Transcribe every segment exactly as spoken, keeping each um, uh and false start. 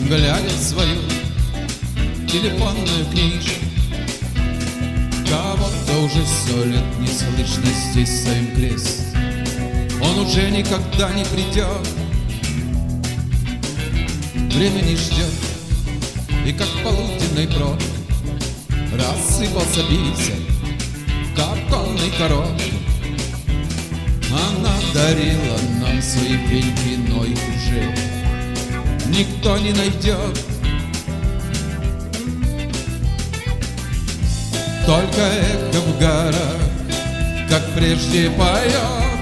глядя в свою телефонную книжку. Кого-то уже сто лет не слышно здесь своим крест. Он уже никогда не придет, время не ждет. И как полуденный брод рассыпался бисер в картонной коробке. Она дарила нам свои пеньки, но их уже никто не найдет. Только эхо в горах, как прежде, поет.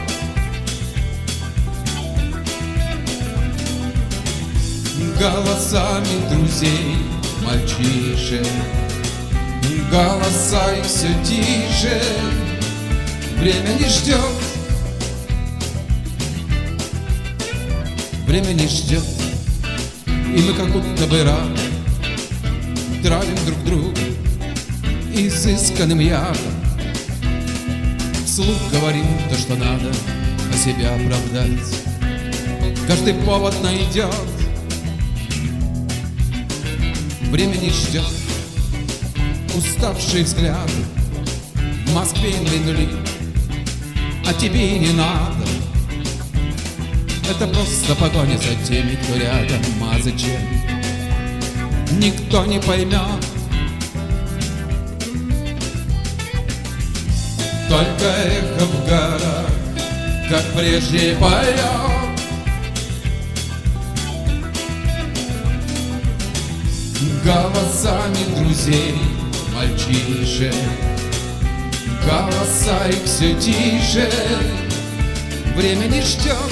Голосами друзей, мальчишек, голоса их все тише. Время не ждет, время не ждет. И мы как будто бы рады травим друг друга изысканным ядом. Вслух говорим то, что надо, а себя оправдать каждый повод найдет. Время не ждет, уставшие взгляды в Москве нули, а тебе и не надо. Это просто погоня за теми, кто рядом, а зачем, никто не поймет. Только эхо в горах, как прежде, поет. Голосами друзей, мальчишек, голоса их все тише. Время не ждет,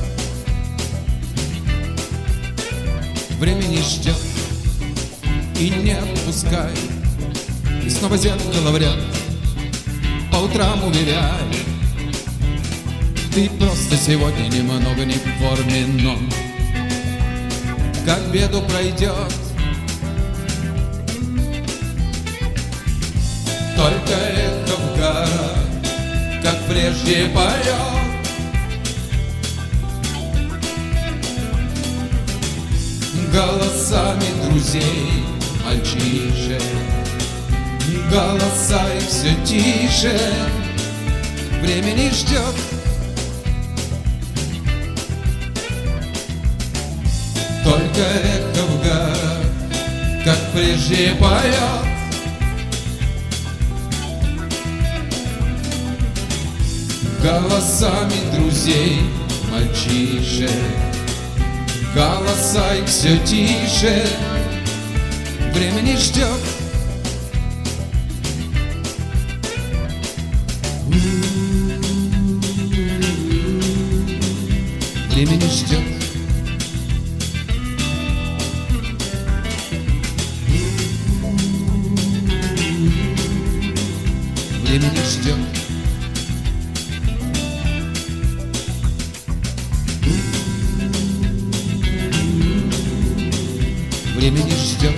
время не ждет и не отпускает. И снова зеркало в ряд по утрам уверяет: ты просто сегодня немного не в форме, но как беду пройдет. Только эхо в горах, как прежде, поет. Голосами друзей, мальчишек, голоса их все тише. Время не ждет, только эхо в горах, как прежде, поет. Голосами друзей, мальчишек, голоса их все тише. Время не ждет, время не ждет. Время не ждет. Время не ждет.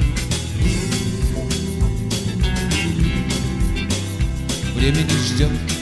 Время не ждет.